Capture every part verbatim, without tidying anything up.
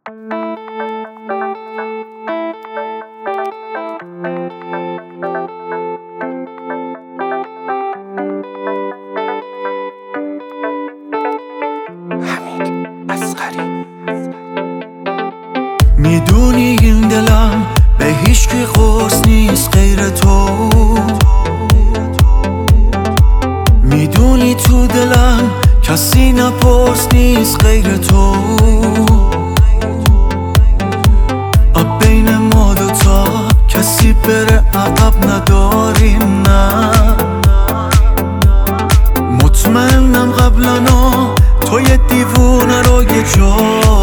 میدونی این دلم به هیچ کی قرص نیست غیر تو، میدونی تو دلم کسی نپرس نیست غیر تو. اب بین ما دوتا کسی بره عقب نداریم، نه مطمئنم قبلنا تو یه دیوونه رو یه جا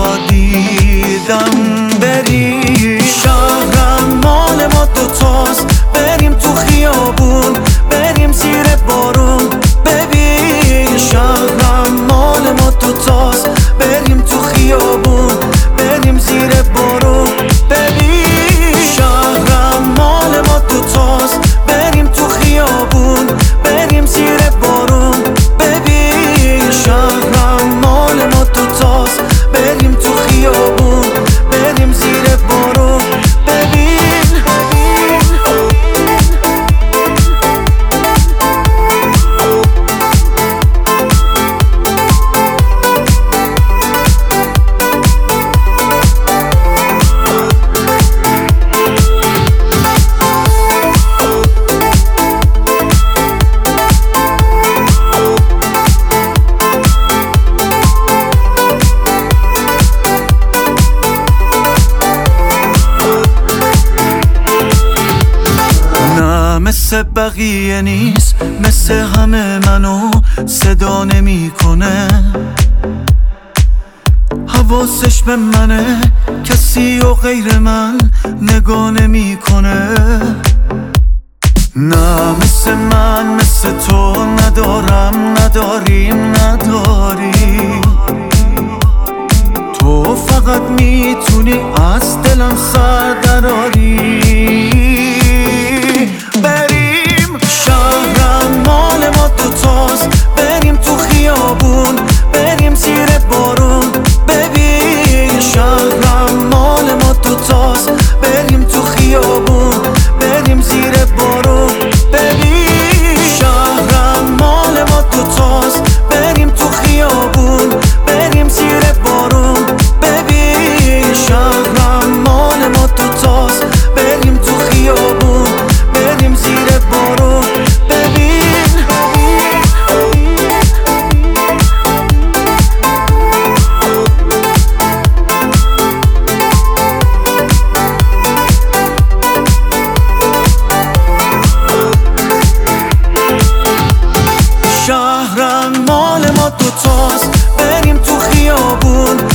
دیدم. بریم شهرم مال ما دوتاست، بریم تو خیابون، بریم زیر بارون. ببین شهرم مال ما دوتاست، بریم تو خیابون، بریم زیر بارون. ببین شهرم مال ما دوتاست، بریم تو خیابون، بریم زیر بارون. ببین شهرم مال ما دوتاست، بریم تو خیابون، بریم زیر بارون. ببین مثل بقیه نیست، مثل همه منو صدا نمیکنه. حواسش به منه، کسی و غیر من نگاه نمیکنه. نه مثل من مثل تو ندارم، نداریم نداری. تو فقط میتونی از دلم سر دراری. بریم شهرم مال ما دوتاست، بریم تو خیابون، بریم زیر بارون. ببین شهرم مال ما دوتاست، بریم تو خیابون، بریم زیر بارون. ببین شهرم مال ما دوتاست، بریم تو خیابون، بریم زیر بارون. ببین شهرم مال ما دوتاست، بریم تو خیابون، بریم زیر بارون. ببین شهرم مال ما دوتاست، بریم تو خیابون،